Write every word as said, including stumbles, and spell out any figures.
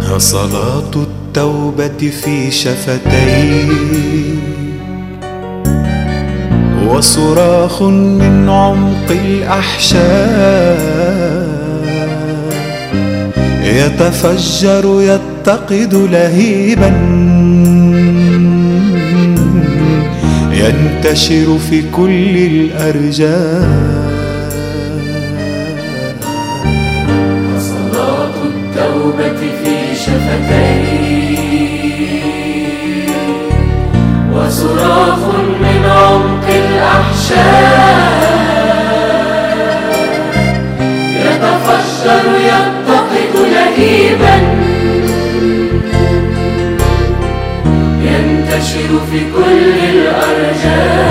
صلاة التوبة في شفتي، وصراخ من عمق الأحشاء يتفجر يتقد لهيبا، ينتشر في كل الأرجاء. وصلاة التوبة في شفتي، وصراخ من عمق الأحشاء يتفجر يتقد لهيبا، ينتشر في كل الأرجاء.